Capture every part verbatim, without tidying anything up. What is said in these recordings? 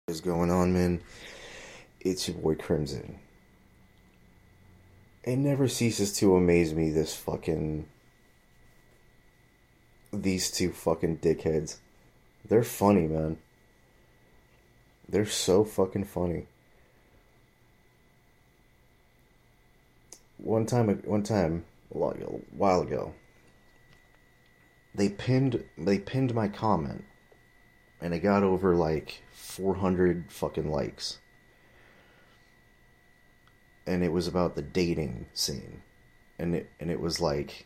What is going on, man? It's your boy Crimson. It never ceases to amaze me, this fucking... These two fucking dickheads. They're funny, man. They're so fucking funny. One time, one time, a while ago, they pinned, they pinned my comment, and it got over like four hundred fucking likes. And it was about the dating scene, and it and it was like,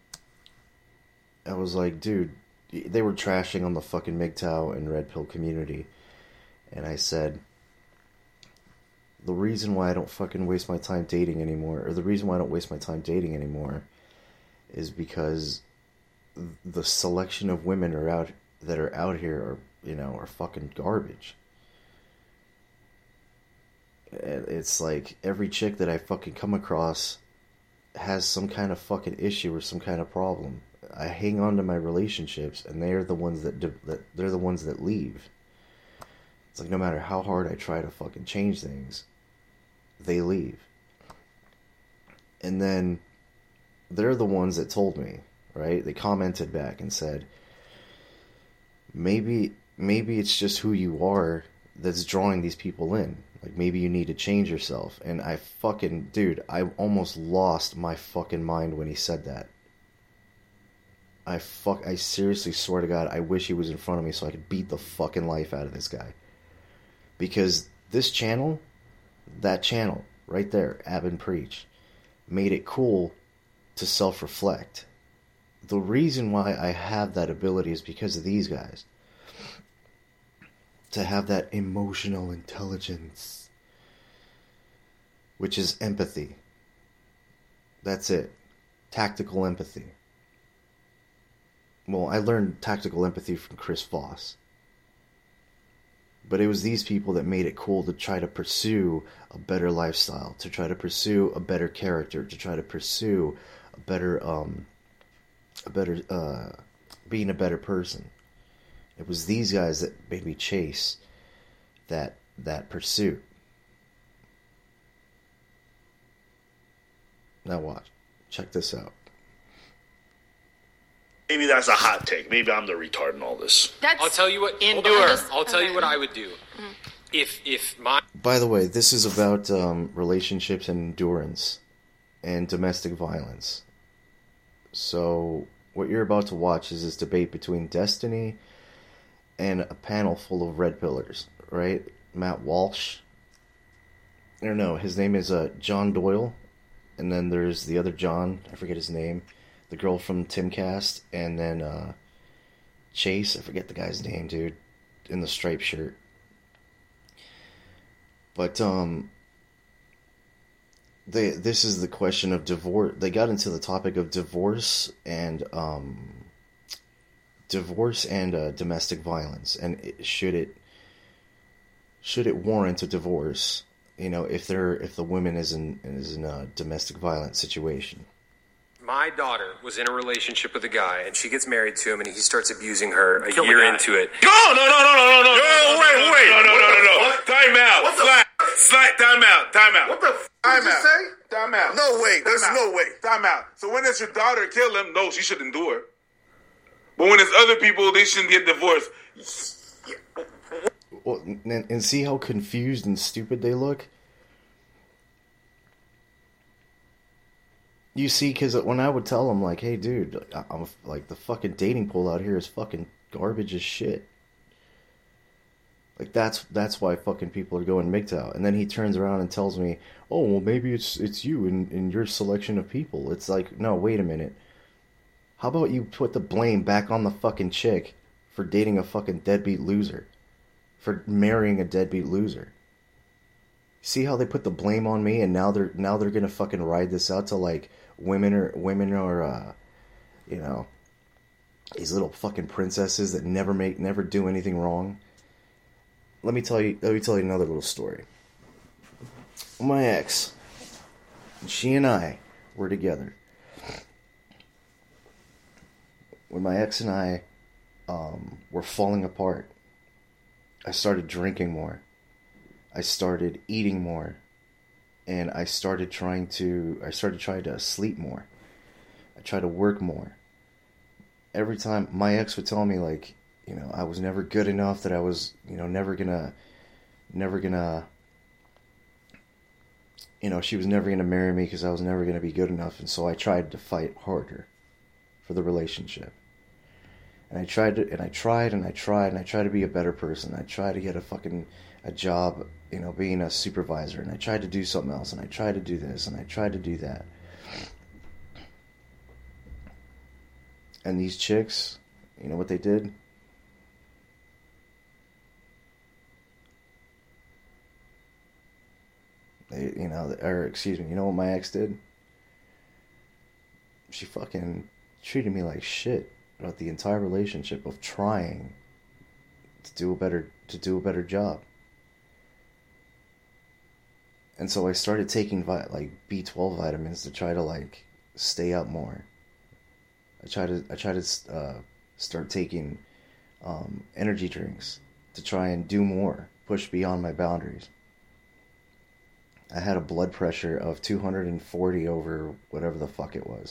I was like, dude, they were trashing on the fucking M G T O W and Red Pill community, and I said, the reason why I don't fucking waste my time dating anymore, or the reason why I don't waste my time dating anymore, is because the selection of women are out that are out here are, you know, are fucking garbage. It's like every chick that I fucking come across has some kind of fucking issue or some kind of problem. I hang on to my relationships, and they're the ones that, that they're the ones that leave. It's like no matter how hard I try to fucking change things, they leave. And then they're the ones that told me, right? They commented back and said, maybe maybe it's just who you are that's drawing these people in. Like, maybe you need to change yourself. And I fucking, dude, I almost lost my fucking mind when he said that. I fuck, I seriously swear to God, I wish he was in front of me so I could beat the fucking life out of this guy. Because this channel, that channel, right there, Ab and Preach, made it cool to self-reflect. The reason why I have that ability is because of these guys. To have that emotional intelligence, which is empathy. That's it. Tactical empathy. Well, I learned tactical empathy from Chris Voss. But it was these people that made it cool to try to pursue a better lifestyle, to try to pursue a better character, to try to pursue a better, um, a better, uh, being a better person. It was these guys that made me chase that that pursuit. Now watch. Check this out. Maybe that's a hot take. Maybe I'm the retard in all this. That's I'll tell you what. endure. Just, I'll tell okay. you what I would do. Mm. If if my. By the way, this is about um, relationships and endurance and domestic violence. So what you're about to watch is this debate between Destiny and a panel full of red pillars, right? Matt Walsh. Or no, his name is uh, John Doyle. And then there's the other John, I forget his name. The girl from Timcast. And then uh, Chase, I forget the guy's name, dude. In the striped shirt. But, um... They, this is the question of divorce. They got into the topic of divorce and, um... divorce and uh, domestic violence, and it, should it should it warrant a divorce? You know, if they're if the woman is in is in a domestic violence situation. My daughter was in a relationship with a guy, and she gets married to him, and he starts abusing her a Kill year into it. No, no, no, no, no, no, no. Yo, wait, wait, no, no, no, no, no. Time out. What the Slide, slide, time out, time out. What the f*** did you say? Time out. No way. There's no way. Time out. So when does your daughter kill him? No, she should endure. But when it's other people, they shouldn't get divorced. Well, and, and see how confused and stupid they look? You see, because when I would tell them, like, hey, dude, I'm like, the fucking dating pool out here is fucking garbage as shit. Like, that's that's why fucking people are going M G T O W. And then he turns around and tells me, oh, well, maybe it's it's you and, and your selection of people. It's like, no, wait a minute. How about you put the blame back on the fucking chick for dating a fucking deadbeat loser? For marrying a deadbeat loser? See how they put the blame on me, and now they're now they're gonna fucking ride this out to like women or women or uh, you know, these little fucking princesses that never make never do anything wrong. Let me tell you let me tell you another little story. My ex, she and I were together. When my ex and I um, were falling apart, I started drinking more. I started eating more, and I started trying to I started trying to sleep more. I tried to work more. Every time my ex would tell me, like, you know, I was never good enough, that I was, you know, never gonna never gonna you know, she was never gonna marry me because I was never gonna be good enough, and so I tried to fight harder for the relationship. And I tried to, and I tried, and I tried, and I tried to be a better person. I tried to get a fucking, a job, you know, being a supervisor, and I tried to do something else, and I tried to do this, and I tried to do that. And these chicks, you know what they did? They, you know, or excuse me, you know what my ex did? She fucking treated me like shit throughout the entire relationship of trying to do a better to do a better job. And so I started taking vi- like B twelve vitamins to try to like stay up more. I tried to I tried to uh, start taking um, energy drinks to try and do more, push beyond my boundaries. I had a blood pressure of two hundred forty over whatever the fuck it was.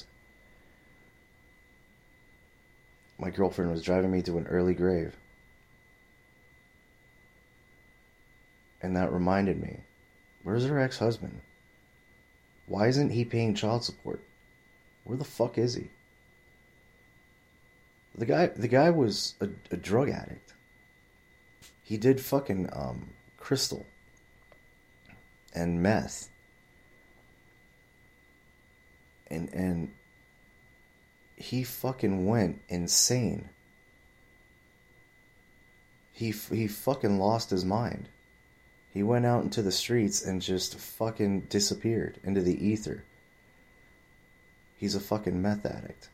My girlfriend was driving me to an early grave. And that reminded me, where's her ex-husband? Why isn't he paying child support? Where the fuck is he? The guy the guy was a, a drug addict. He did fucking um, crystal and meth. And and he fucking went insane. He he fucking lost his mind. He went out into the streets and just fucking disappeared into the ether. He's a fucking meth addict.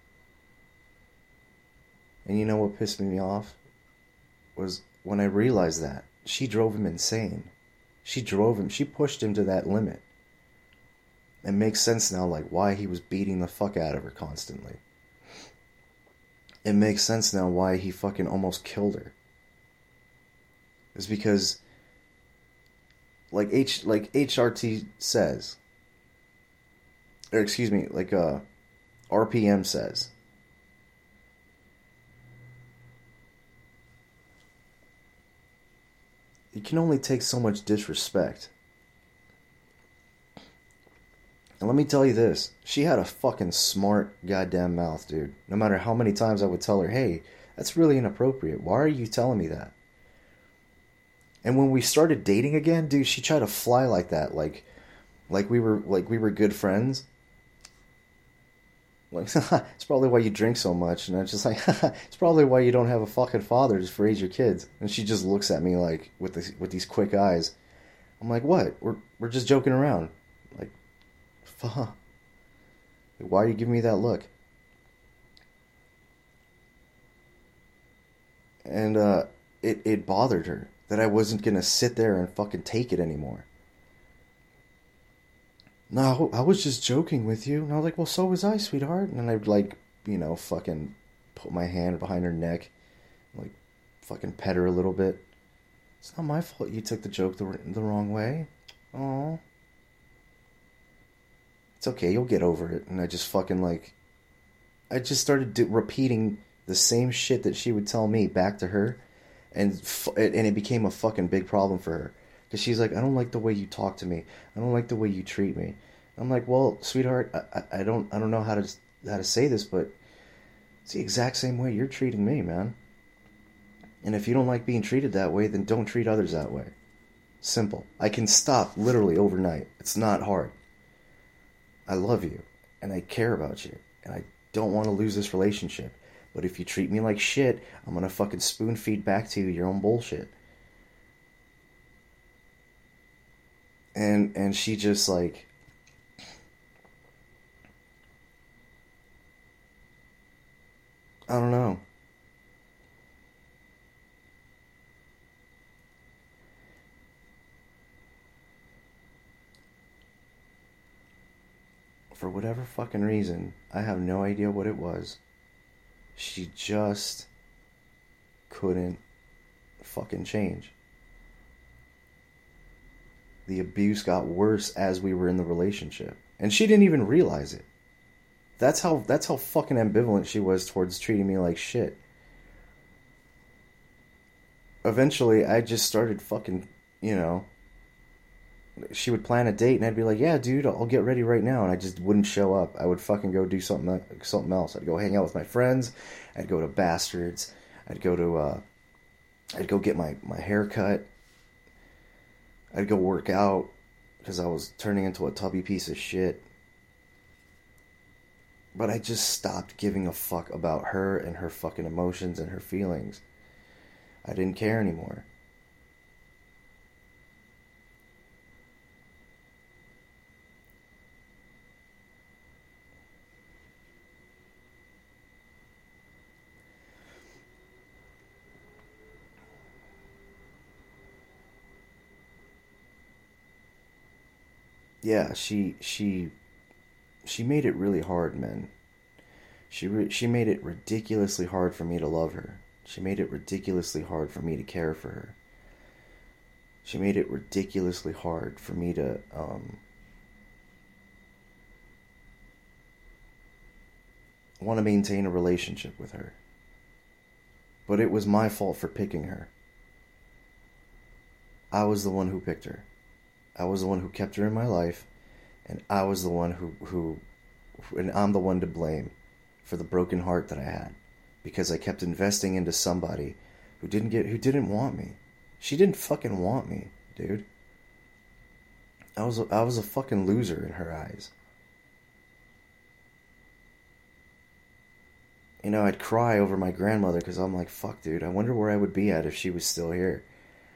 And you know what pissed me off? Was when I realized that. She drove him insane. She drove him, she pushed him to that limit. It makes sense now, like, why he was beating the fuck out of her constantly. It makes sense now why he fucking almost killed her. It's because, like H, like H R T says, or excuse me, like uh, R P M says, you can only take so much disrespect. And let me tell you this, she had a fucking smart goddamn mouth, dude. No matter how many times I would tell her, hey, that's really inappropriate. Why are you telling me that? And when we started dating again, dude, she tried to fly like that, like, like we were, like we were good friends. Like, it's probably why you drink so much. And I'm just like, it's probably why you don't have a fucking father to raise your kids. And she just looks at me like with this, with these quick eyes. I'm like, what? We're we're just joking around. Like, fuck. Why are you giving me that look? And uh, it it bothered her that I wasn't gonna sit there and fucking take it anymore. No, I was just joking with you. And I was like, well, so was I, sweetheart. And I'd like, you know, fucking put my hand behind her neck, like fucking pet her a little bit. It's not my fault you took the joke the, the wrong way. Aw. It's okay, you'll get over it. And I just fucking like, I just started do, repeating the same shit that she would tell me back to her. And, fu- and it became a fucking big problem for her. Because she's like, I don't like the way you talk to me. I don't like the way you treat me. I'm like, well, sweetheart, I, I, I don't I don't know how to how to say this, but it's the exact same way you're treating me, man. And if you don't like being treated that way, then don't treat others that way. Simple. I can stop literally overnight. It's not hard. I love you, and I care about you, and I don't want to lose this relationship. But if you treat me like shit, I'm gonna fucking spoon feed back to you your own bullshit. And and she just like, I don't know. For whatever fucking reason, I have no idea what it was. She just couldn't fucking change. the abuse got worse as we were in the relationship. And she didn't even realize it. That's how that's how fucking ambivalent she was towards treating me like shit. Eventually, I just started fucking, you know, she would plan a date and I'd be like, yeah, dude, I'll get ready right now. And I just wouldn't show up. I would fucking go do something something else. I'd go hang out with my friends. I'd go to Bastards. I'd go to, uh, I'd go get my, my hair cut. I'd go work out because I was turning into a tubby piece of shit. But I just stopped giving a fuck about her and her fucking emotions and her feelings. I didn't care anymore. Yeah, she she she made it really hard, man. She re- she made it ridiculously hard for me to love her. She made it ridiculously hard for me to care for her. She made it ridiculously hard for me to um, want to maintain a relationship with her. But it was my fault for picking her. I was the one who picked her. I was the one who kept her in my life, and I was the one who, who, and I'm the one to blame for the broken heart that I had, because I kept investing into somebody who didn't get, who didn't want me. She didn't fucking want me, dude. I was, a, I was a fucking loser in her eyes. You know, I'd cry over my grandmother because I'm like, fuck, dude, I wonder where I would be at if she was still here.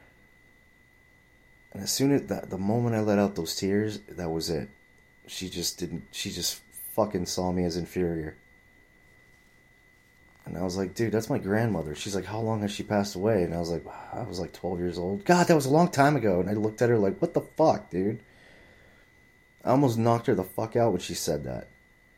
And as soon as that, the moment I let out those tears, that was it. She just didn't, she just fucking saw me as inferior. And I was like, dude, that's my grandmother. She's like, how long has she passed away? And I was like, I was like twelve years old. God, that was a long time ago. And I looked at her like, what the fuck, dude? I almost knocked her the fuck out when she said that.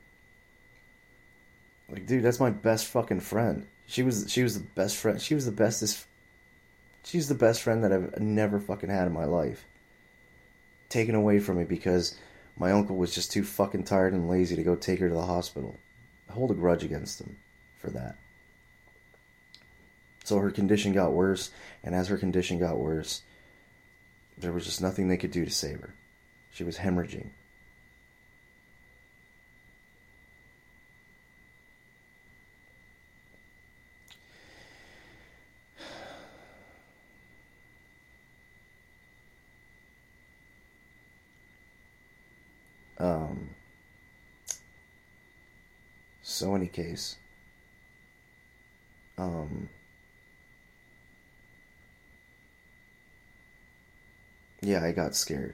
Like, dude, that's my best fucking friend. She was, she was the best friend. She was the bestest. She's the best friend that I've never fucking had in my life. Taken away from me because my uncle was just too fucking tired and lazy to go take her to the hospital. I hold a grudge against him for that. So her condition got worse, and as her condition got worse, there was just nothing they could do to save her. She was hemorrhaging. Um, so any case, um, yeah, I got scared.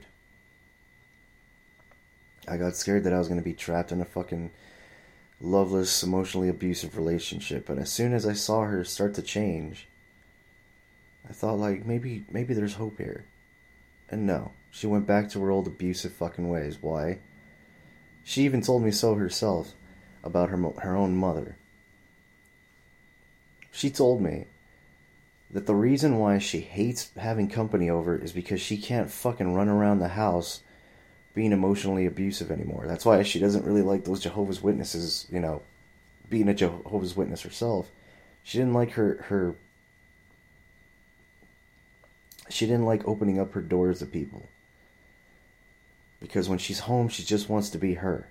I got scared that I was going to be trapped in a fucking loveless, emotionally abusive relationship. And as soon as I saw her start to change, I thought, like, maybe, maybe there's hope here. And no, she went back to her old abusive fucking ways. Why? She even told me so herself about her her own mother. She told me that the reason why she hates having company over is because she can't fucking run around the house being emotionally abusive anymore. That's why she doesn't really like those Jehovah's Witnesses, you know, being a Jehovah's Witness herself. She didn't like her, her she didn't like opening up her doors to people. Because when she's home, she just wants to be her.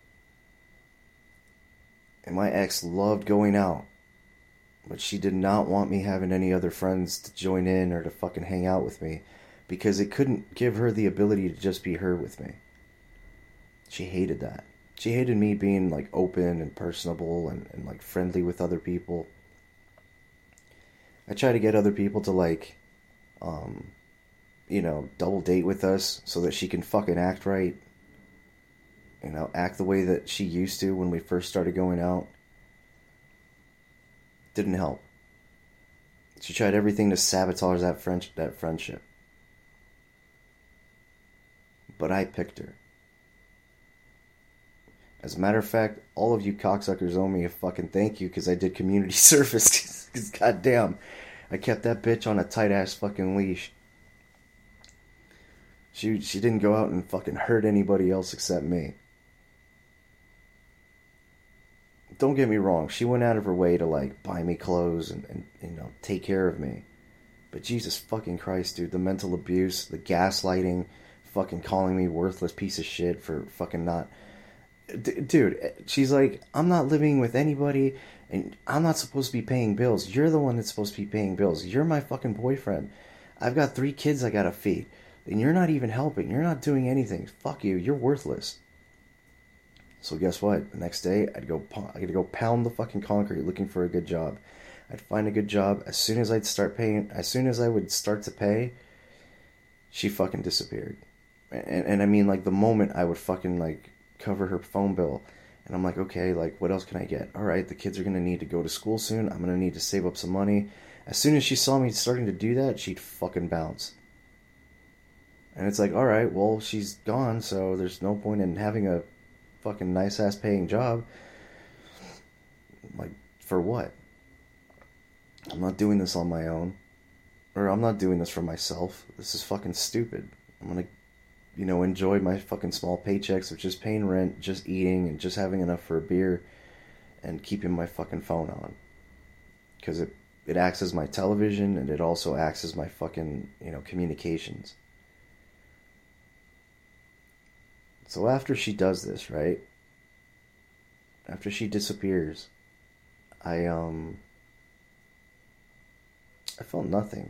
And my ex loved going out. But she did not want me having any other friends to join in or to fucking hang out with me. Because it couldn't give her the ability to just be her with me. She hated that. She hated me being like open and personable and, and like friendly with other people. I try to get other people to like, um... you know, double date with us so that she can fucking act right. You know, act the way that she used to when we first started going out. Didn't help. She tried everything to sabotage that French that friendship. But I picked her. As a matter of fact, all of you cocksuckers owe me a fucking thank you because I did community service. Because goddamn, I kept that bitch on a tight ass fucking leash. She she didn't go out and fucking hurt anybody else except me. Don't get me wrong, she went out of her way to, like, buy me clothes and, and, you know, take care of me. But Jesus fucking Christ, dude, the mental abuse, the gaslighting, fucking calling me worthless piece of shit for fucking not... D- dude, she's like, I'm not living with anybody, and I'm not supposed to be paying bills. You're the one that's supposed to be paying bills. You're my fucking boyfriend. I've got three kids I gotta feed, and you're not even helping. You're not doing anything. Fuck you. You're worthless. So guess what? The next day, I'd go, I'd go pound the fucking concrete looking for a good job. I'd find a good job. As soon as I'd start paying, as soon as I would start to pay, she fucking disappeared. And, and I mean, like, the moment I would fucking, like, cover her phone bill, and I'm like, okay, like, what else can I get? All right, the kids are going to need to go to school soon. I'm going to need to save up some money. As soon as she saw me starting to do that, she'd fucking bounce. And it's like, all right, well, she's gone, so there's no point in having a fucking nice-ass paying job. Like, for what? I'm not doing this on my own. Or I'm not doing this for myself. This is fucking stupid. I'm gonna, you know, enjoy my fucking small paychecks of just paying rent, just eating, and just having enough for a beer, and keeping my fucking phone on. Because it, it acts as my television, and it also acts as my fucking, you know, communications. So after she does this, right? After she disappears, I, um... I felt nothing.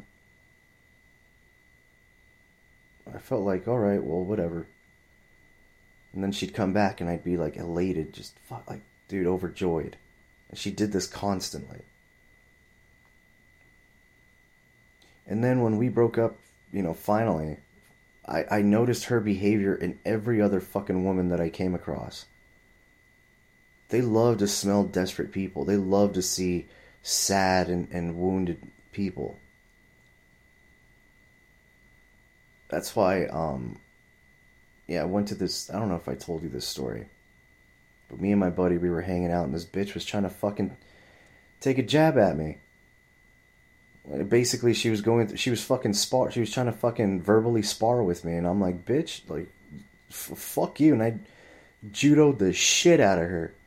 I felt like, alright, well, whatever. And then she'd come back and I'd be, like, elated, just, fuck, like, dude, overjoyed. And she did this constantly. And then when we broke up, you know, finally, I, I noticed her behavior in every other fucking woman that I came across. They love to smell desperate people. They love to see sad and, and wounded people. That's why, um, yeah, I went to this, I don't know if I told you this story, but me and my buddy, we were hanging out, and this bitch was trying to fucking take a jab at me. Basically, she was going, th- she was fucking spar, she was trying to fucking verbally spar with me, and I'm like, bitch, like, f- fuck you, and I judoed the shit out of her.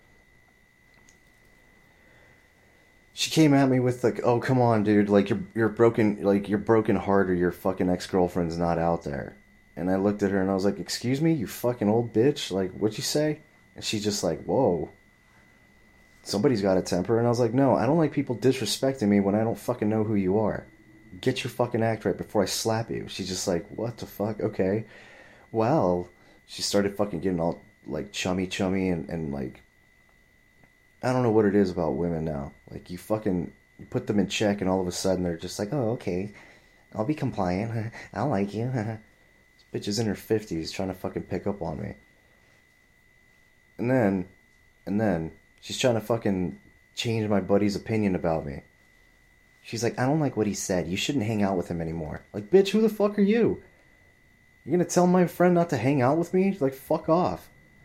She came at me with, like, oh, come on, dude, like, you're you're broken, like, you're broken heart, or your fucking ex-girlfriend's not out there. And I looked at her, and I was like, excuse me, you fucking old bitch, like, what'd you say? And she's just like, whoa, somebody's got a temper. And I was like, no, I don't like people disrespecting me when I don't fucking know who you are. Get your fucking act right before I slap you. She's just like, what the fuck, okay. Well, she started fucking getting all, like, chummy chummy, and, and like, I don't know what it is about women now. Like, you fucking, you put them in check, and all of a sudden they're just like, oh, okay, I'll be compliant. I'll like you. This bitch is in her fifties trying to fucking pick up on me. And then, and then, she's trying to fucking change my buddy's opinion about me. She's like, I don't like what he said. You shouldn't hang out with him anymore. Like, bitch, who the fuck are you? You're gonna tell my friend not to hang out with me? Like, fuck off.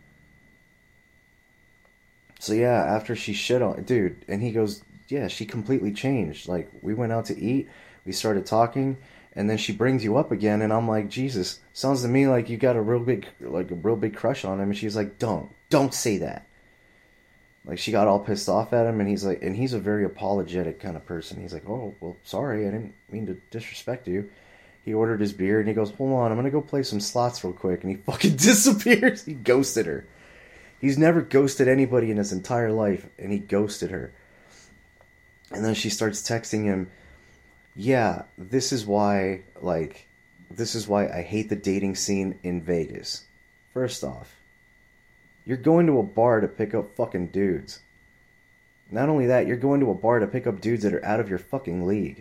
So yeah, after she shit on, dude, and he goes, yeah, she completely changed. Like, we went out to eat, we started talking, and then she brings you up again, and I'm like, Jesus, sounds to me like you got a real big, like a real big crush on him. And she's like, don't, don't say that. Like, she got all pissed off at him, and he's like, and he's a very apologetic kind of person. He's like, oh, well, sorry, I didn't mean to disrespect you. He ordered his beer, and he goes, hold on, I'm gonna go play some slots real quick, and he fucking disappears. He ghosted her. He's never ghosted anybody in his entire life, and he ghosted her. And then she starts texting him, yeah, this is why, like, this is why I hate the dating scene in Vegas. First off, you're going to a bar to pick up fucking dudes. Not only that, you're going to a bar to pick up dudes that are out of your fucking league.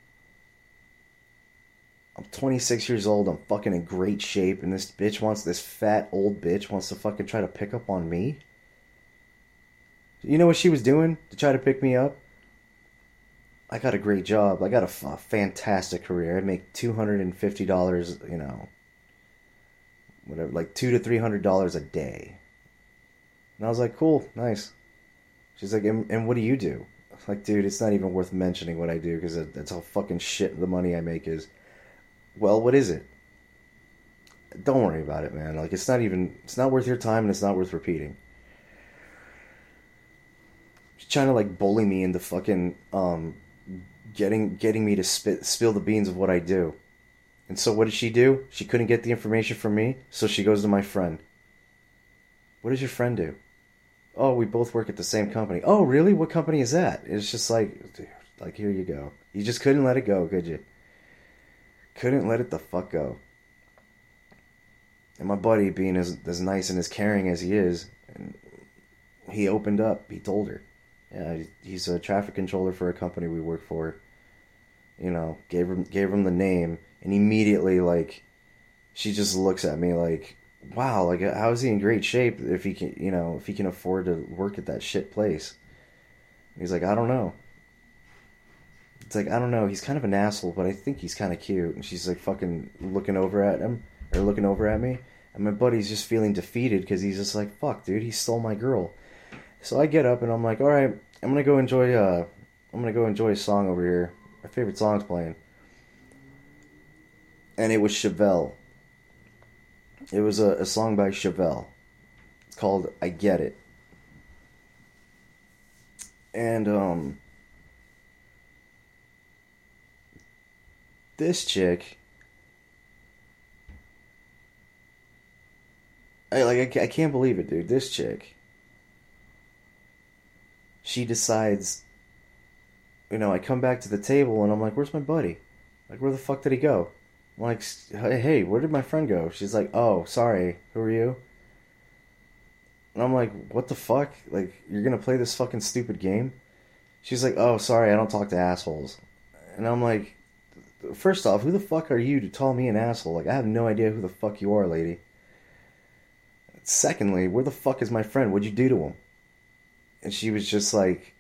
I'm twenty-six years old, I'm fucking in great shape, and this bitch wants, this fat old bitch wants to fucking try to pick up on me? You know what she was doing to try to pick me up? I got a great job. I got a, f- a fantastic career. I make two hundred fifty dollars, you know, whatever, like two to three hundred dollars a day. And I was like, cool, nice. She's like, and, and what do you do? I'm like, dude, it's not even worth mentioning what I do, because that's how fucking shit the money I make is. Well, what is it? Don't worry about it, man. Like, it's not even, it's not worth your time and it's not worth repeating. She's trying to, like, bully me into fucking, um, getting, getting me to spit, spill the beans of what I do. And so what did she do? She couldn't get the information from me, so she goes to my friend. What does your friend do? Oh, we both work at the same company. Oh, really? What company is that? It's just like, dude, like, here you go. You just couldn't let it go, could you? Couldn't let it the fuck go. And my buddy, being as, as nice and as caring as he is, and he opened up. He told her. Yeah, he's a traffic controller for a company we work for. You know, gave him, gave him the name, and immediately, like, she just looks at me like, wow, like, how is he in great shape if he can, you know, if he can afford to work at that shit place? And he's like, I don't know. It's like, I don't know. He's kind of an asshole, but I think he's kind of cute. And she's like fucking looking over at him, or looking over at me. And my buddy's just feeling defeated because he's just like, fuck, dude, he stole my girl. So I get up and I'm like, all right, I'm gonna go enjoy. Uh, I'm gonna go enjoy a song over here. My favorite song's playing, and it was Chevelle. It was a, a song by Chevelle. It's called "I Get It," and um. This chick, I like, I, I can't believe it, dude. This chick, she decides, you know, I come back to the table and I'm like, where's my buddy? Like, where the fuck did he go? I'm like, hey, where did my friend go? She's like, oh, sorry, who are you? And I'm like, what the fuck? Like, you're gonna play this fucking stupid game? She's like, oh, sorry, I don't talk to assholes. And I'm like, first off, who the fuck are you to call me an asshole? Like, I have no idea who the fuck you are, lady. Secondly, where the fuck is my friend? What'd you do to him? And she was just like,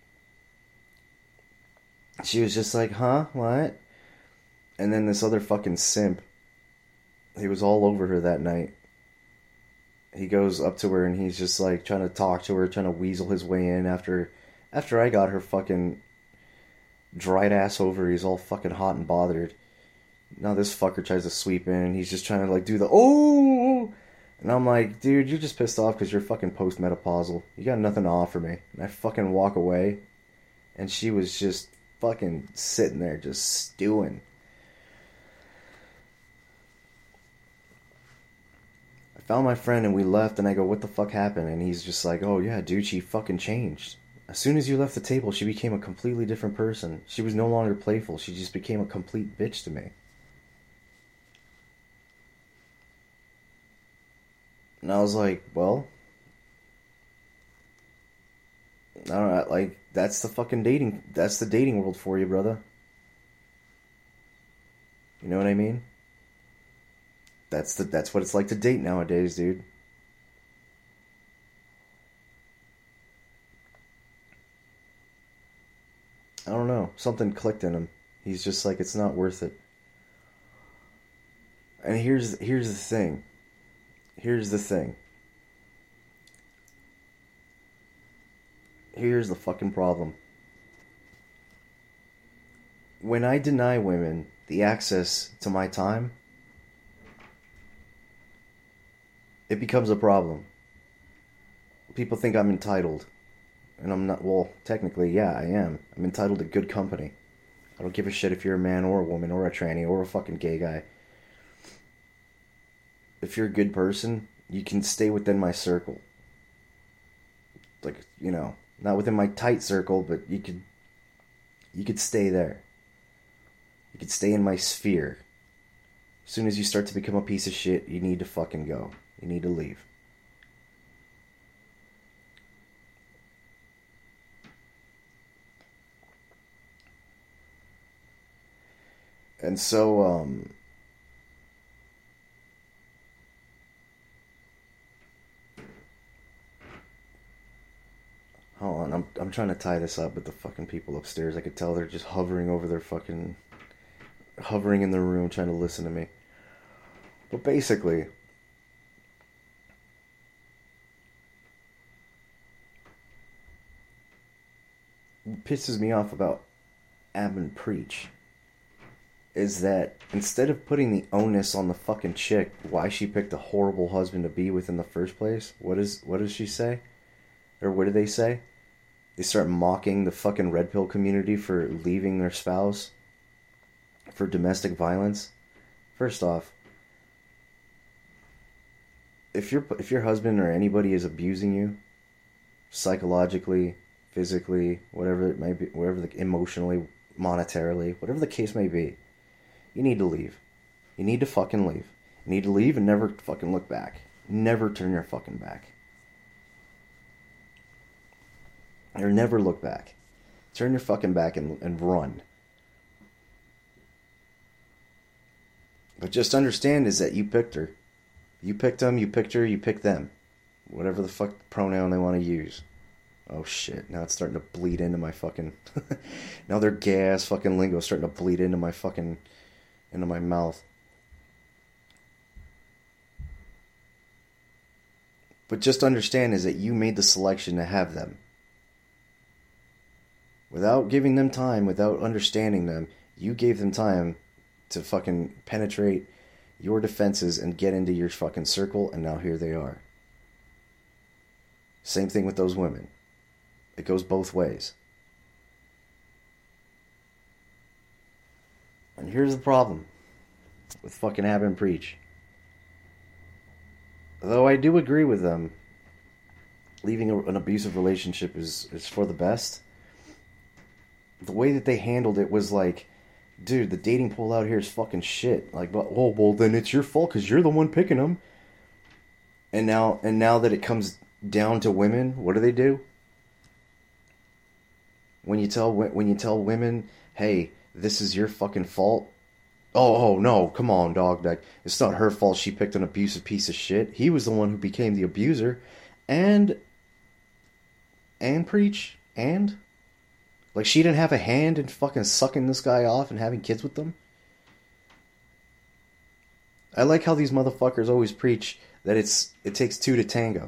she was just like, huh? What? And then this other fucking simp, he was all over her that night. He goes up to her and he's just like trying to talk to her, trying to weasel his way in after, after I got her fucking dried ass over. He's all fucking hot and bothered. Now this fucker tries to sweep in and he's just trying to like do the oh, and I'm like, dude, you're just pissed off because you're fucking postmenopausal. You got nothing to offer me. And I fucking walk away, and she was just fucking sitting there just stewing. I found my friend and we left, and I go, what the fuck happened? And he's just like, oh yeah, dude, she fucking changed. As soon as you left the table, she became a completely different person. She was no longer playful. She just became a complete bitch to me. And I was like, well, I don't know, like, that's the fucking dating, that's the dating world for you, brother. You know what I mean? That's the, that's what it's like to date nowadays, dude. I don't know. Something clicked in him. He's just like, it's not worth it. And here's here's the thing. Here's the thing. Here's the fucking problem. When I deny women the access to my time, it becomes a problem. People think I'm entitled. And I'm not, well, technically, yeah, I am. I'm entitled to good company. I don't give a shit if you're a man or a woman or a tranny or a fucking gay guy. If you're a good person, you can stay within my circle. Like, you know, not within my tight circle, but you could, you could stay there. You could stay in my sphere. As soon as you start to become a piece of shit, you need to fucking go. You need to leave. And so, um, hold on, I'm I'm trying to tie this up with the fucking people upstairs. I could tell they're just hovering over their fucking, hovering in their room trying to listen to me. But basically, what pisses me off about Ab and Preach is that instead of putting the onus on the fucking chick why she picked a horrible husband to be with in the first place, what is what does she say? Or what do they say? They start mocking the fucking red pill community for leaving their spouse for domestic violence. First off, if your if your husband or anybody is abusing you psychologically, physically, whatever it may be, whatever the emotionally, monetarily, whatever the case may be, you need to leave. You need to fucking leave. You need to leave and never fucking look back. Never turn your fucking back. Or never look back. Turn your fucking back and, and run. But just understand is that you picked her. You picked them, you picked her, you picked them. Whatever the fuck pronoun they want to use. Oh shit, now it's starting to bleed into my fucking... now their gay ass fucking lingo is starting to bleed into my fucking... into my mouth. But just understand is that you made the selection to have them. Without giving them time, without understanding them, you gave them time to fucking penetrate your defenses and get into your fucking circle, and now here they are. Same thing with those women. It goes both ways. And here's the problem with fucking Have and Preach. Though I do agree with them, leaving a, an abusive relationship is, is for the best. The way that they handled it was like, dude, the dating pool out here is fucking shit. Like, but, oh, well, then it's your fault because you're the one picking them. And now, and now that it comes down to women, what do they do? When you tell when you tell women, hey, this is your fucking fault. Oh, oh no, come on, dog. Like, it's not her fault. She picked an abusive piece of shit. He was the one who became the abuser, and and preach and. Like, she didn't have a hand in fucking sucking this guy off and having kids with them? I like how these motherfuckers always preach that it's it takes two to tango.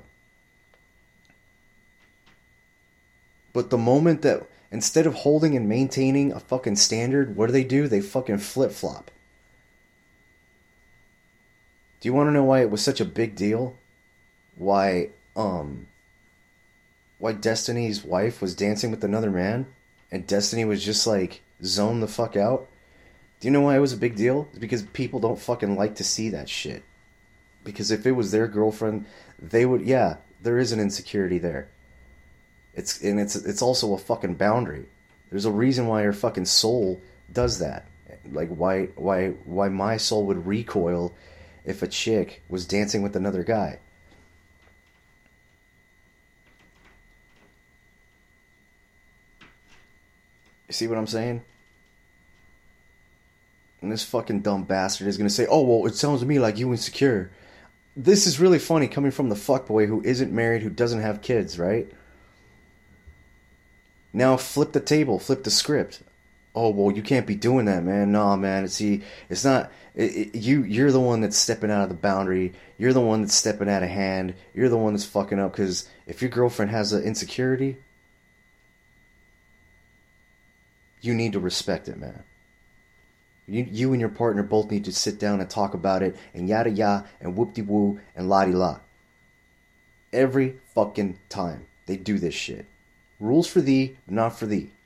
But the moment that, instead of holding and maintaining a fucking standard, what do they do? They fucking flip-flop. Do you want to know why it was such a big deal? Why, um... Why Destiny's wife was dancing with another man? And Destiny was just like, zone the fuck out. Do you know why it was a big deal? It's because people don't fucking like to see that shit. Because if it was their girlfriend, they would, yeah, there is an insecurity there. It's and it's it's also a fucking boundary. There's a reason why your fucking soul does that. Like why why why my soul would recoil if a chick was dancing with another guy. You see what I'm saying? And this fucking dumb bastard is going to say, oh, well, it sounds to me like you insecure. This is really funny coming from the fuckboy who isn't married, who doesn't have kids, right? Now flip the table, flip the script. Oh, well, you can't be doing that, man. Nah, man. See, it's not... It, it, you, you're the one that's stepping out of the boundary. You're the one that's stepping out of hand. You're the one that's fucking up, because if your girlfriend has an insecurity... You need to respect it, man. You, you and your partner both need to sit down and talk about it, and yada yada, and whoop-de-woo, and la-di-la. Every fucking time they do this shit. Rules for thee, not for thee.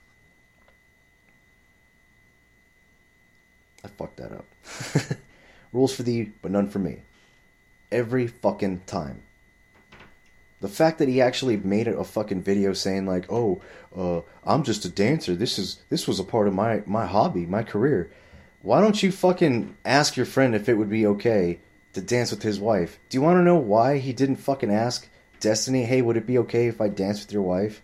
I fucked that up. Rules for thee, but none for me. Every fucking time. The fact that he actually made a fucking video saying like, oh, uh, I'm just a dancer. This is this was a part of my, my hobby, my career. Why don't you fucking ask your friend if it would be okay to dance with his wife? Do you want to know why he didn't fucking ask Destiny, hey, would it be okay if I dance with your wife?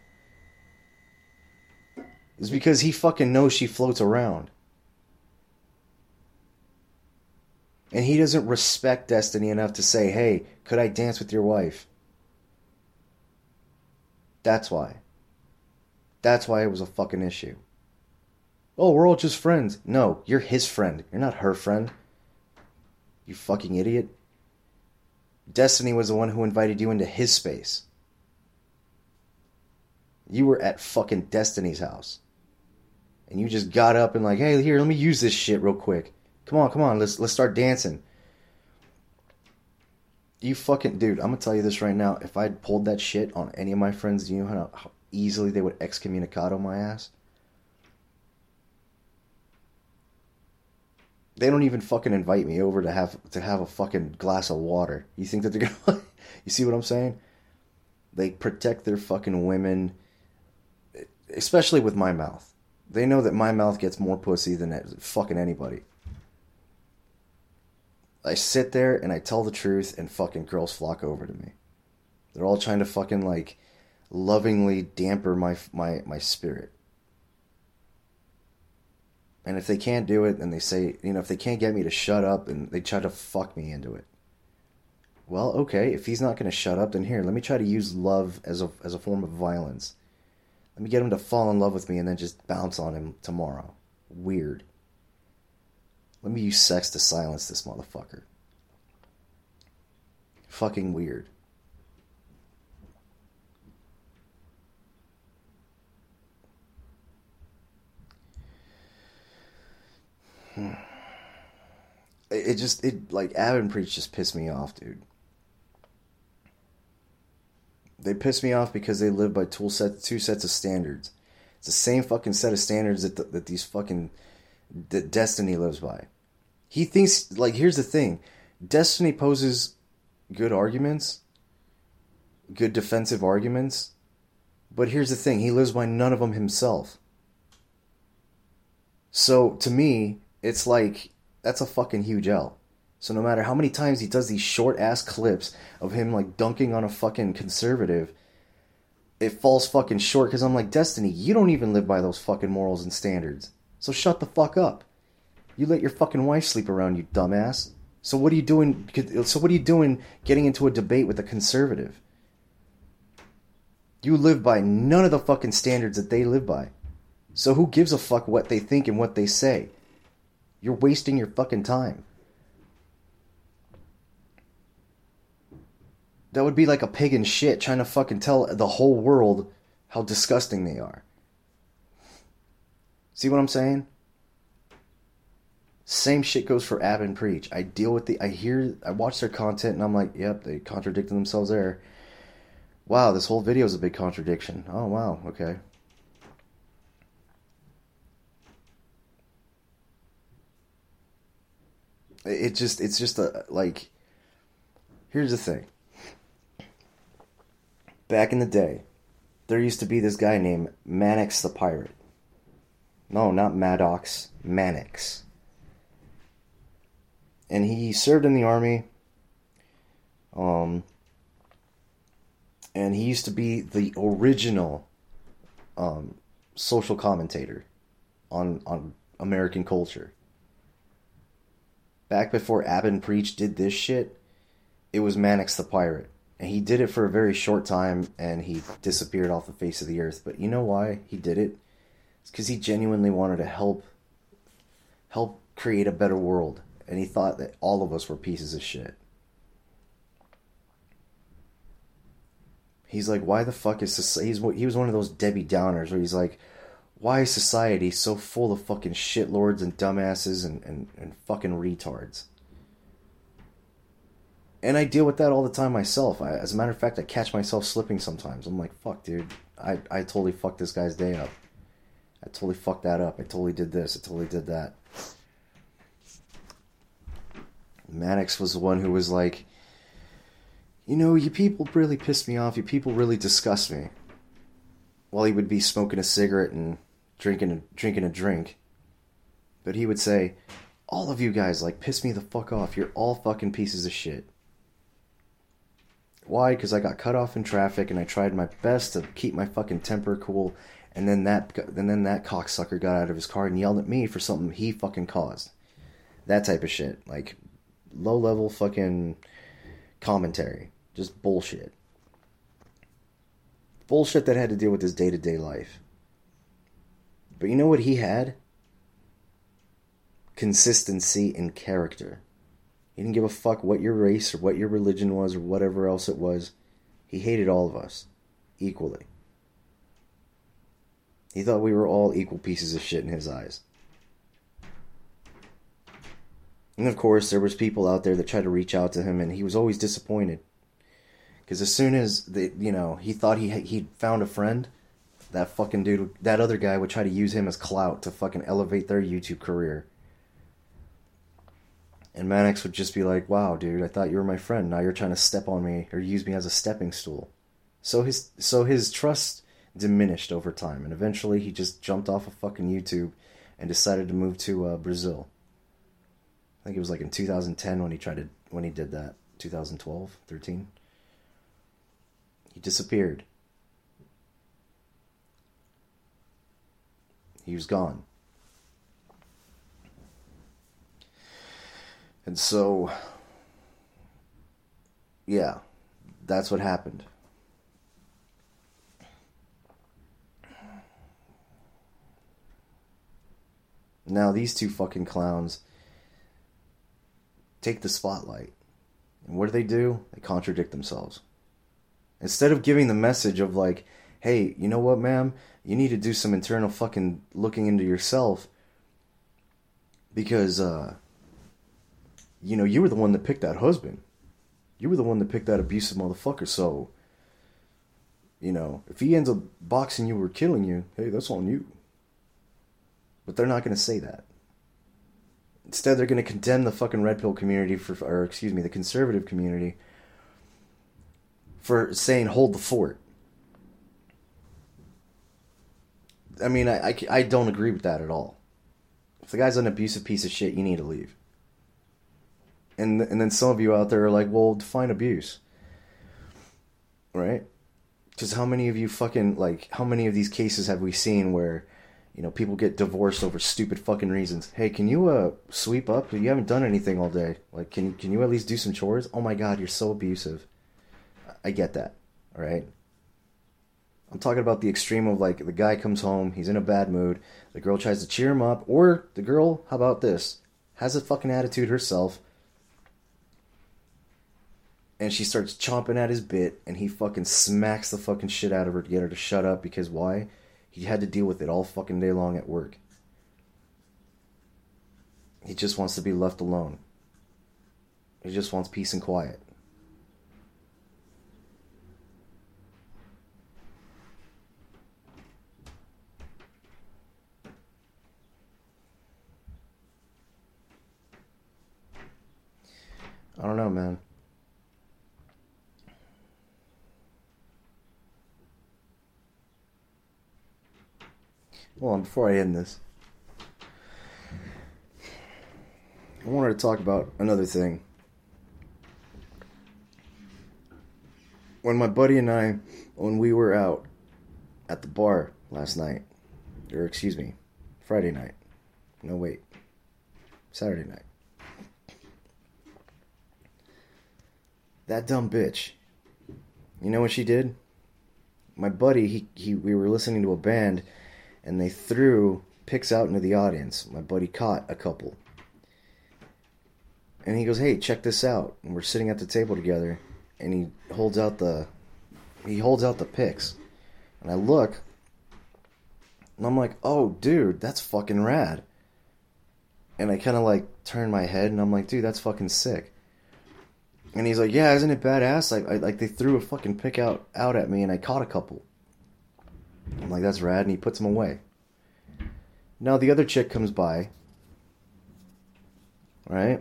It's because he fucking knows she floats around. And he doesn't respect Destiny enough to say, hey, could I dance with your wife? That's why. That's why it was a fucking issue. Oh, we're all just friends. No, you're his friend. You're not her friend. You fucking idiot. Destiny was the one who invited you into his space. You were at fucking Destiny's house. and you just got up and like, hey, here, let me use this shit real quick. Come on, come on, let's let's start dancing. You fucking dude, I'm gonna tell you this right now. If I'd pulled that shit on any of my friends, do you know how, how easily they would excommunicado my ass? They don't even fucking invite me over to have to have a fucking glass of water. You think that they're gonna? You see what I'm saying? They protect their fucking women, especially with my mouth. They know that my mouth gets more pussy than fucking anybody. I sit there and I tell the truth and fucking girls flock over to me. They're all trying to fucking like lovingly damper my my my spirit. And if they can't do it, then they say, you know, if they can't get me to shut up, then they try to fuck me into it. Well, okay, if he's not going to shut up, then here, let me try to use love as a as a form of violence. Let me get him to fall in love with me and then just bounce on him tomorrow. Weird. Let me use sex to silence this motherfucker. Fucking weird. Hmm. It, it just, it, like, Ab and Preach just pissed me off, dude. They piss me off because they live by two, set, two sets of standards. It's the same fucking set of standards that, the, that these fucking, that Destiny lives by. He thinks, like, here's the thing. Destiny poses good arguments, good defensive arguments, but here's the thing. He lives by none of them himself. So, to me, it's like, that's a fucking huge L. So no matter how many times he does these short-ass clips of him, like, dunking on a fucking conservative, it falls fucking short because I'm like, Destiny, you don't even live by those fucking morals and standards. So shut the fuck up. You let your fucking wife sleep around, you dumbass. So what are you doing? So what are you doing getting into a debate with a conservative? You live by none of the fucking standards that they live by. So who gives a fuck what they think and what they say? You're wasting your fucking time. That would be like a pig in shit trying to fucking tell the whole world how disgusting they are. See what I'm saying? Same shit goes for Ab and Preach. I deal with the, I hear, I watch their content and I'm like, yep, they contradicted themselves there. Wow, this whole video is a big contradiction. Oh, wow, okay. It just, it's just a, like, here's the thing. Back in the day, there used to be this guy named Mannix the Pirate. No, not Maddox, Mannix. And he served in the army. Um, and he used to be the original um, social commentator on on American culture. Back before Ab and Preach did this shit, it was Mannix the Pirate. And he did it for a very short time, and he disappeared off the face of the earth. But you know why he did it? It's because he genuinely wanted to help help create a better world. And he thought that all of us were pieces of shit. He's like, why the fuck is society... He's, he was one of those Debbie Downers where he's like, why is society so full of fucking shitlords and dumbasses and, and, and fucking retards? And I deal with that all the time myself. I, as a matter of fact, I catch myself slipping sometimes. I'm like, fuck, dude. I, I totally fucked this guy's day up. I totally fucked that up. I totally did this. I totally did that. Maddox was the one who was like, you know, you people really piss me off. You people really disgust me. While he would be smoking a cigarette and drinking a, drinking a drink. But he would say, all of you guys, like, piss me the fuck off. You're all fucking pieces of shit. Why? Because I got cut off in traffic and I tried my best to keep my fucking temper cool, and then that and then that cocksucker got out of his car and yelled at me for something he fucking caused. That type of shit. Like, low-level fucking commentary. Just bullshit. Bullshit that had to deal with his day-to-day life. But you know what he had? Consistency in character. He didn't give a fuck what your race or what your religion was or whatever else it was. He hated all of us equally. He thought we were all equal pieces of shit in his eyes. And of course, there was people out there that tried to reach out to him, and he was always disappointed. Because as soon as, the, you know, he thought he he'd found a friend, that fucking dude, that other guy would try to use him as clout to fucking elevate their YouTube career. And Mannix would just be like, wow, dude, I thought you were my friend. Now you're trying to step on me or use me as a stepping stool. So his so his trust diminished over time. And eventually he just jumped off of fucking YouTube and decided to move to uh, Brazil. I think it was like in two thousand ten when he tried to when he did that. twenty twelve, thirteen. He disappeared. He was gone. And so, yeah, that's what happened. Now these two fucking clowns take the spotlight. And what do they do? They contradict themselves. Instead of giving the message of like, hey, you know what, ma'am? You need to do some internal fucking looking into yourself. Because, uh... you know, you were the one that picked that husband. You were the one that picked that abusive motherfucker, so, you know, if he ends up boxing you or killing you, hey, that's on you. But they're not going to say that. Instead, they're going to condemn the fucking red pill community for, or excuse me, the conservative community for saying hold the fort. I mean, I, I, I don't agree with that at all. If the guy's an abusive piece of shit, you need to leave. And and then some of you out there are like, well, define abuse. Right? Because how many of you fucking, like, how many of these cases have we seen where, you know, people get divorced over stupid fucking reasons? Hey, can you uh sweep up? You haven't done anything all day. Like, can, can you at least do some chores? Oh my god, you're so abusive. I get that. Alright? I'm talking about the extreme of, like, the guy comes home, he's in a bad mood, the girl tries to cheer him up, or the girl, how about this, has a fucking attitude herself, and she starts chomping at his bit, and he fucking smacks the fucking shit out of her to get her to shut up, because why? He had to deal with it all fucking day long at work. He just wants to be left alone. He just wants peace and quiet. I don't know, man. Hold on, before I end this, I wanted to talk about another thing. When my buddy and I, when we were out at the bar last night, or excuse me, Friday night. No, wait. Saturday night. That dumb bitch. You know what she did? My buddy, he, he we were listening to a band, and they threw picks out into the audience. My buddy caught a couple. And he goes, hey, check this out. And we're sitting at the table together, and he holds out the he holds out the picks. And I look, and I'm like, oh, dude, that's fucking rad. And I kind of like turn my head, and I'm like, dude, that's fucking sick. And he's like, yeah, isn't it badass? Like, I, like they threw a fucking pick out, out at me, and I caught a couple. I'm like, that's rad, and he puts them away. Now the other chick comes by, right?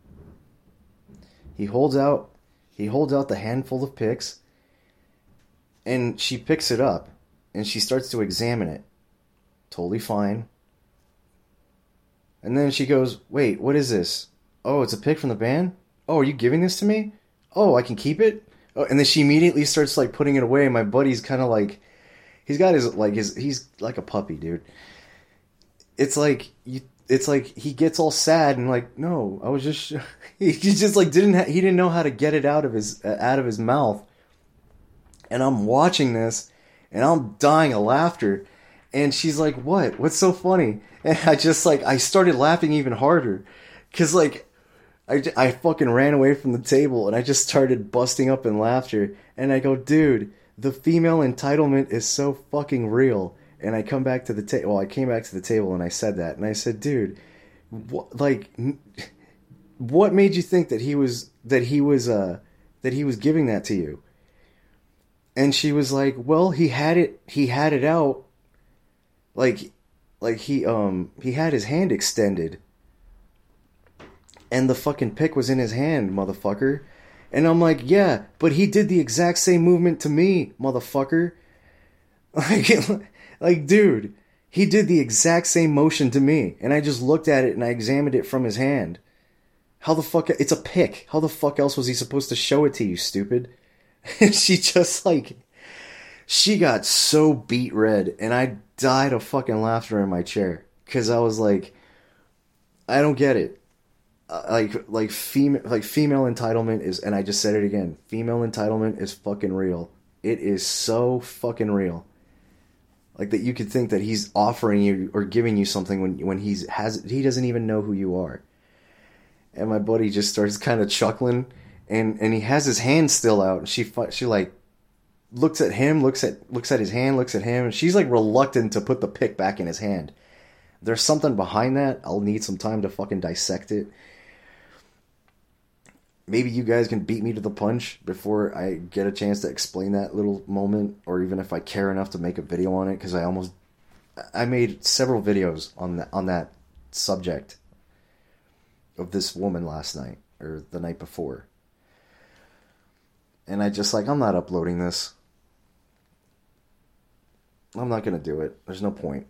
He holds out, he holds out the handful of picks, and she picks it up, and she starts to examine it. Totally fine. And then she goes, wait, what is this? Oh, it's a pick from the band? Oh, are you giving this to me? Oh, I can keep it? Oh, and then she immediately starts, like, putting it away, and my buddy's kind of like, he's got his, like, his, he's like a puppy, dude. It's like, you, it's like, he gets all sad and like, no, I was just, he just, like, didn't, ha- he didn't know how to get it out of his, uh, out of his mouth. And I'm watching this, and I'm dying of laughter, and she's like, what? What's so funny? And I just, like, I started laughing even harder, because, like, I, I fucking ran away from the table, and I just started busting up in laughter, and I go, dude, the female entitlement is so fucking real, And I come back to the table. Well, I came back to the table and I said that. And I said, dude, what, like, what made you think that he was, that he was, uh, that he was giving that to you? And she was like, well, he had it, he had it out. Like, like he, um, he had his hand extended. And the fucking pick was in his hand, motherfucker. And I'm like, yeah, but he did the exact same movement to me, motherfucker. Like, like, dude, he did the exact same motion to me. And I just looked at it and I examined it from his hand. How the fuck, it's a pick. How the fuck else was he supposed to show it to you, stupid? And she just like, she got so beat red. And I died of fucking laughter in my chair. Because I was like, I don't get it. Uh, like, like female, like female entitlement is, and I just said it again, female entitlement is fucking real. It is so fucking real. Like that you could think that he's offering you or giving you something when when he's has he doesn't even know who you are. And my buddy just starts kind of chuckling, and, and he has his hand still out, and she she like looks at him, looks at looks at his hand, looks at him, and she's like reluctant to put the pick back in his hand. There's something behind that. I'll need some time to fucking dissect it. Maybe you guys can beat me to the punch before I get a chance to explain that little moment, or even if I care enough to make a video on it, because I almost, I made several videos on that, on that subject of this woman last night, or the night before. And I just like, I'm not uploading this. I'm not going to do it. There's no point.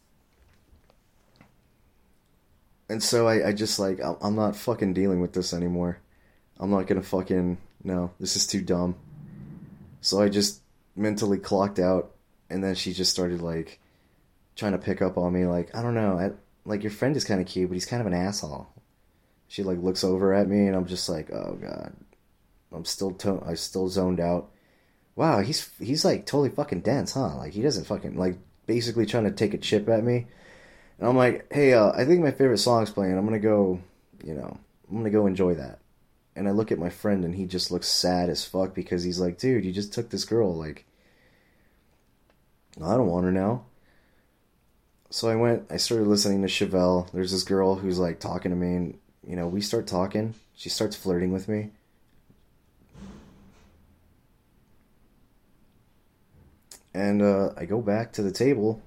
And so I, I just like, I'm not fucking dealing with this anymore. I'm not gonna fucking, no, this is too dumb. So I just mentally clocked out, and then she just started, like, trying to pick up on me, like, I don't know, I, like, your friend is kind of cute, but he's kind of an asshole. She, like, looks over at me, and I'm just like, oh, God. I'm still, to- I still zoned out. Wow, he's, he's, like, totally fucking dense, huh? Like, he doesn't fucking, like, basically trying to take a chip at me. And I'm like, hey, uh, I think my favorite song's playing, I'm gonna go, you know, I'm gonna go enjoy that. And I look at my friend, and he just looks sad as fuck, because he's like, dude, you just took this girl, like, I don't want her now. So I went, I started listening to Chevelle. There's this girl who's, like, talking to me, and, you know, we start talking. She starts flirting with me. And uh, I go back to the table.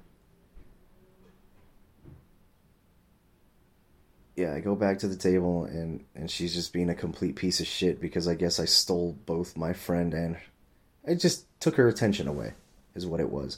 Yeah, I go back to the table, and, and she's just being a complete piece of shit, because I guess I stole both my friend and... I just took her attention away, is what it was.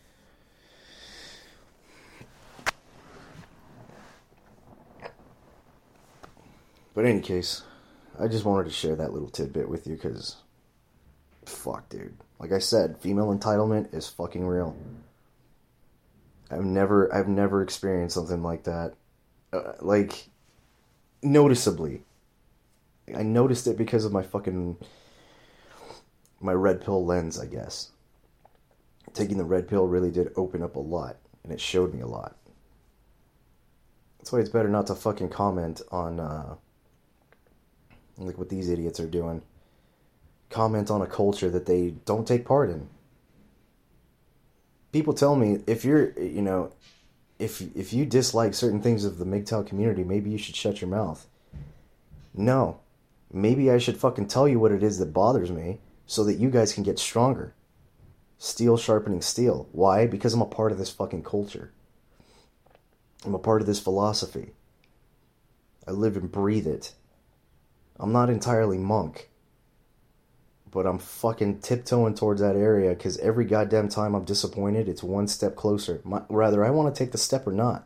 But in any case, I just wanted to share that little tidbit with you, because... Fuck, dude. Like I said, female entitlement is fucking real. I've never, I've never experienced something like that. Uh, like... Noticeably. I noticed it because of my fucking... my red pill lens, I guess. Taking the red pill really did open up a lot. And it showed me a lot. That's why it's better not to fucking comment on, uh... like what these idiots are doing. Comment on a culture that they don't take part in. People tell me, if you're, you know... If if you dislike certain things of the M G T O W community, maybe you should shut your mouth. No. Maybe I should fucking tell you what it is that bothers me, so that you guys can get stronger. Steel sharpening steel. Why? Because I'm a part of this fucking culture. I'm a part of this philosophy. I live and breathe it. I'm not entirely monk. But I'm fucking tiptoeing towards that area, because every goddamn time I'm disappointed, it's one step closer. My, rather, I want to take the step or not.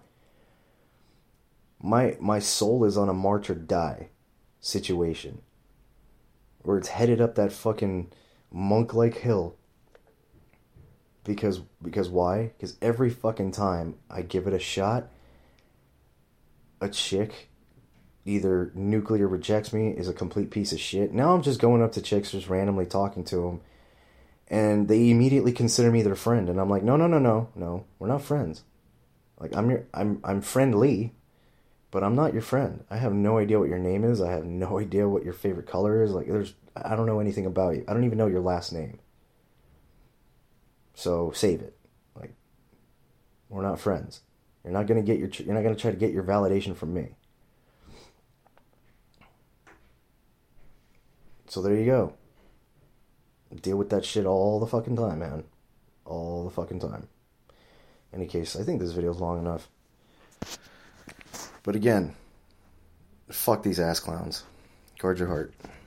My my soul is on a march or die situation. Where it's headed up that fucking monk-like hill. Because, because why? Because every fucking time I give it a shot, a chick... either nuclear rejects me, is a complete piece of shit. Now I'm just going up to chicks, just randomly talking to them, and they immediately consider me their friend, and I'm like, no, no, no, no, no, we're not friends. Like, I'm your, I'm, I'm friendly, but I'm not your friend. I have no idea what your name is. I have no idea what your favorite color is. Like, there's, I don't know anything about you. I don't even know your last name. So save it. Like, We're not friends. You're not gonna get your. You're not gonna try to get your validation from me. So there you go. Deal with that shit all the fucking time, man. All the fucking time. In any case, I think this video's long enough. But again, fuck these ass clowns. Guard your heart.